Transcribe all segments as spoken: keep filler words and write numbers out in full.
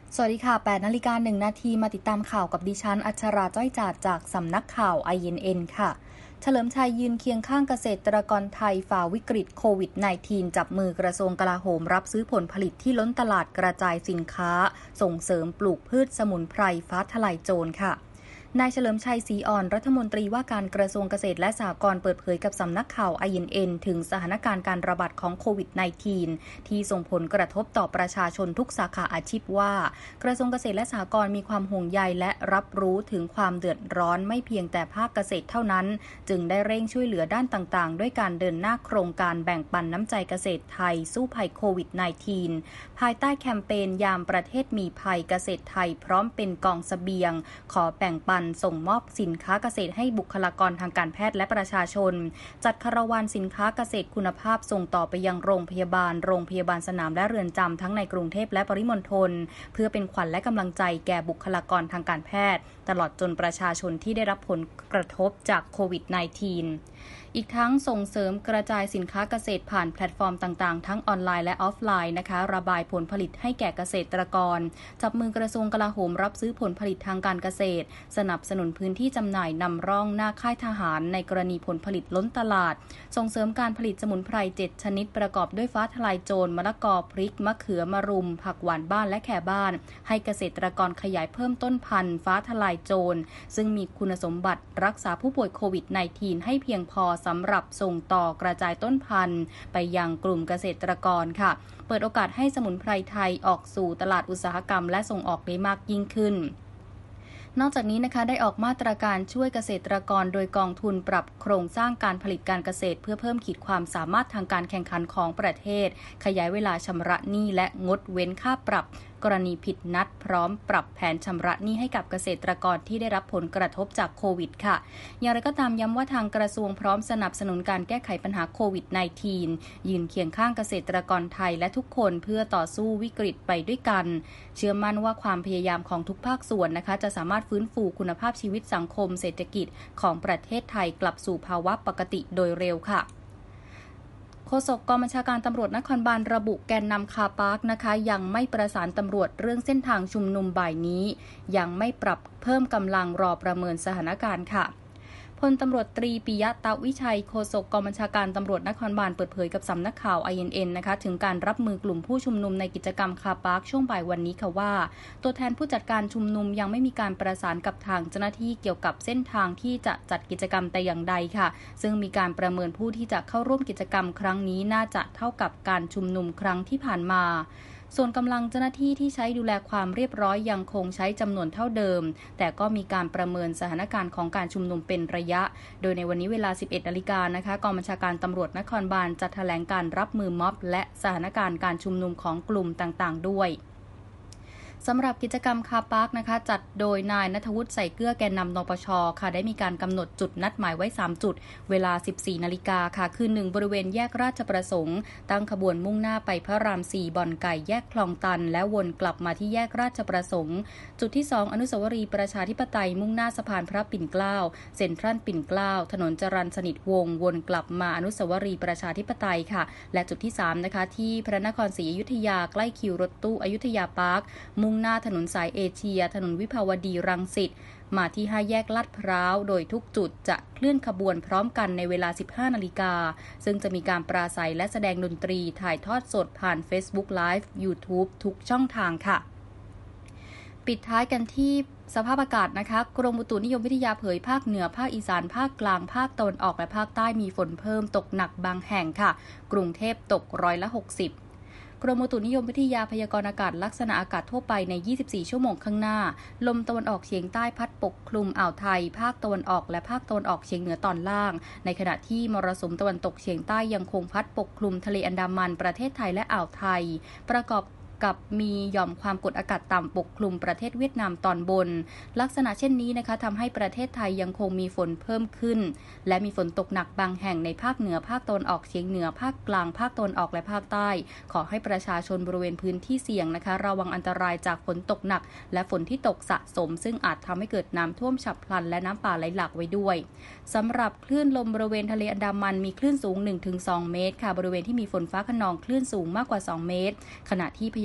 สวัสดีค่ะ แปดนาฬิกาหนึ่งนาทีมาติดตามข่าวกับดิฉันอัชราจ้อยจาดจากสำนักข่าว ไอ เอ็น เอ็น ค่ะเฉลิมชัยยืนเคียงข้างเกษตรกรไทยฝ่าวิกฤตโควิด สิบเก้า จับมือกระทรวงกลาโหมรับซื้อผลผลิตที่ล้นตลาดกระจายสินค้าส่งเสริมปลูกพืชสมุนไพรฟ้าทลายโจรค่ะนายเฉลิมชัยศรีอ่อนรัฐมนตรีว่าการกระทรวงเกษตรและสหกรณ์เปิดเผยกับสำนักข่าว ไอ เอ็น เอ็น ถึงสถานการณ์การระบาดของโควิด สิบเก้า ที่ส่งผลกระทบต่อประชาชนทุกสาขาอาชีพว่ากระทรวงเกษตรและสหกรณ์มีความห่วงใยและรับรู้ถึงความเดือดร้อนไม่เพียงแต่ภาคเกษตรเท่านั้นจึงได้เร่งช่วยเหลือด้านต่างๆด้วยการเดินหน้าโครงการแบ่งปันน้ำใจเกษตรไทยสู้ภัยโควิด สิบเก้า ภายใต้แคมเปญยามประเทศมีภัยเกษตรไทยพร้อมเป็นกองเสบียงขอแบ่งปันส่งมอบสินค้าเกษตรให้บุคลากรทางการแพทย์และประชาชนจัดคาราวานสินค้าเกษตรคุณภาพส่งต่อไปยังโรงพยาบาลโรงพยาบาลสนามและเรือนจำทั้งในกรุงเทพและปริมณฑลเพื่อเป็นขวัญและกำลังใจแก่บุคลากรทางการแพทย์ตลอดจนประชาชนที่ได้รับผลกระทบจากโควิด สิบเก้า อีกทั้งส่งเสริมกระจายสินค้าเกษตรผ่านแพลตฟอร์มต่างๆทั้งออนไลน์และออฟไลน์นะคะระบายผลผลิตให้แก่เกษตรกรจับมือกระทรวงกลาโหมรับซื้อผลผลิตทางการเกษตรสนับสนุนพื้นที่จำหน่ายนำร่องหน้าค่ายทหารในกรณีผลผลิตล้นตลาดส่งเสริมการผลิตสมุนไพรเจ็ดชนิดประกอบด้วยฟ้าทลายโจรมะละกอพริกมะเขือมะรุมผักหวานบ้านและแข่บ้านให้เกษตรกรขยายเพิ่มต้นพันธุ์ฟ้าทลายโจรซึ่งมีคุณสมบัติรักษาผู้ป่วยโควิด สิบเก้า ให้เพียงพอสำหรับส่งต่อกระจายต้นพันธุ์ไปยังกลุ่มเกษตรกรค่ะเปิดโอกาสให้สมุนไพรไทยออกสู่ตลาดอุตสาหกรรมและส่งออกได้มากยิ่งขึ้นนอกจากนี้นะคะได้ออกมาตรการช่วยเกษตรกรโดยกองทุนปรับโครงสร้างการผลิตการเกษตรเพื่อเพิ่มขีดความสามารถทางการแข่งขันของประเทศขยายเวลาชำระหนี้และงดเว้นค่าปรับกรณีผิดนัดพร้อมปรับแผนชำระหนี้ให้กับเกษตรกรที่ได้รับผลกระทบจากโควิดค่ะอย่างไรก็ตามย้ำว่าทางกระทรวงพร้อมสนับสนุนการแก้ไขปัญหาโควิด สิบเก้า ยืนเคียงข้างเกษตรกรไทยและทุกคนเพื่อต่อสู้วิกฤตไปด้วยกันเชื่อมั่นว่าความพยายามของทุกภาคส่วนนะคะจะสามารถฟื้นฟูคุณภาพชีวิตสังคมเศรษฐกิจของประเทศไทยกลับสู่ภาวะปกติโดยเร็วค่ะโฆษกกองบัญชาการตำรวจนครบาลระบุแกนนำคาปาร์คนะคะยังไม่ประสานตำรวจเรื่องเส้นทางชุมนุมบ่ายนี้ยังไม่ปรับเพิ่มกำลังรอประเมินสถานการณ์ค่ะพลตำรวจตรีปิยะตะวิชัยโฆษกกองบัญชาการตำรวจนครบาลเปิดเผยกับสำนักข่าว ไอ เอ็น เอ็น นะคะถึงการรับมือกลุ่มผู้ชุมนุมในกิจกรรมคาปาร์คช่วงบ่ายวันนี้ค่ะว่าตัวแทนผู้จัดการชุมนุมยังไม่มีการประสานกับทางเจ้าหน้าที่เกี่ยวกับเส้นทางที่จะจัดกิจกรรมแต่อย่างใดค่ะซึ่งมีการประเมินผู้ที่จะเข้าร่วมกิจกรรมครั้งนี้น่าจะเท่ากับการชุมนุมครั้งที่ผ่านมาส่วนกำลังเจ้าหน้าที่ที่ใช้ดูแลความเรียบร้อยยังคงใช้จำนวนเท่าเดิมแต่ก็มีการประเมินสถานการณ์ของการชุมนุมเป็นระยะโดยในวันนี้เวลา สิบเอ็ดนาฬิกานะคะกองบัญชาการตำรวจนครบาลจะแถลงการรับมือม็อบและสถานการณ์การชุมนุมของกลุ่มต่างๆด้วยสำหรับกิจกรรมคาปาร์คนะคะจัดโดยนายณัฐวุฒิใส่เกลือแกนนำนปชค่ะได้มีการกำหนดจุดนัดหมายไว้สามจุดเวลา สิบสี่นาฬิกาค่ะคือหนึ่งบริเวณแยกราชประสงค์ตั้งขบวนมุ่งหน้าไปพระรามสี่บ่อนไก่แยกคลองตันและวนกลับมาที่แยกราชประสงค์จุดที่สองอนุสาวรีย์ประชาธิปไตยมุ่งหน้าสะพานพระปิ่นเกล้าเซ็นทรัลปิ่นเกล้าถนนจรัญสนิทวงศ์วนกลับมาอนุสาวรีย์ประชาธิปไตยค่ะและจุดที่สามนะคะที่พระนครศรีอยุธยาใกล้คิวรถตู้อยุธยาพาร์คมุ่งหน้าถนนสายเอเชียถนนวิภาวดีรังสิตมาที่ห้าแยกลาดพร้าวโดยทุกจุดจะเคลื่อนขบวนพร้อมกันในเวลา สิบห้านาฬิกาซึ่งจะมีการปราศัยและแสดงดนตรีถ่ายทอดสดผ่าน Facebook Live YouTube ทุกช่องทางค่ะปิดท้ายกันที่สภาพอากาศนะคะกรมอุตุนิยมวิทยาเผยภาคเหนือภาคอีสานภาคกลางภาคตะวันออกและภาคใต้มีฝนเพิ่มตกหนักบางแห่งค่ะกรุงเทพตกร้อยละหกสิบกรมอุตุนิยมวิทยาพยากรณ์อากาศลักษณะอากาศทั่วไปในยี่สิบสี่ชั่วโมงข้างหน้าลมตะวันออกเฉียงใต้พัดปกคลุมอ่าวไทยภาคตะวันออกและภาคตะวันออกเฉียงเหนือตอนล่างในขณะที่มรสุมตะวันตกเฉียงใต้ยังคงพัดปกคลุมทะเลอันดามันประเทศไทยและอ่าวไทยประกอบกับมีหย่อมความกดอากาศต่ำปกคลุมประเทศเวียดนามตอนบนลักษณะเช่นนี้นะคะทำให้ประเทศไทยยังคงมีฝนเพิ่มขึ้นและมีฝนตกหนักบางแห่งในภาคเหนือภาคตะวันออกเฉียงเหนือภาคกลางภาคตะวันออกและภาคใต้ขอให้ประชาชนบริเวณพื้นที่เสี่ยงนะคะระวังอันตรายจากฝนตกหนักและฝนที่ตกสะสมซึ่งอาจทำให้เกิดน้ำท่วมฉับพลันและน้ำป่าไหลหลากไว้ด้วยสำหรับคลื่นลมบริเวณทะเลอันดามันมีคลื่นสูง หนึ่งถึงสอง เมตรค่ะบริเวณที่มีฝนฟ้าคะนองคลื่นสูงมากกว่าสองเมตรขณะที่พย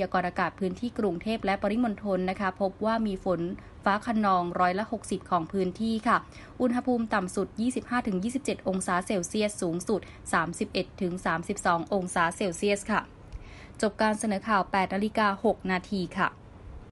ยากรณ์อากาศพื้นที่กรุงเทพและปริมณฑลนะคะพบว่ามีฝนฟ้าคะนองร้อยละหกสิบของพื้นที่ค่ะอุณหภูมิต่ำสุด ยี่สิบห้าถึงยี่สิบเจ็ด องศาเซลเซียสสูงสุด สามสิบเอ็ดถึงสามสิบสอง องศาเซลเซียสค่ะจบการเสนอข่าว แปดนาฬิกาหกนาทีค่ะ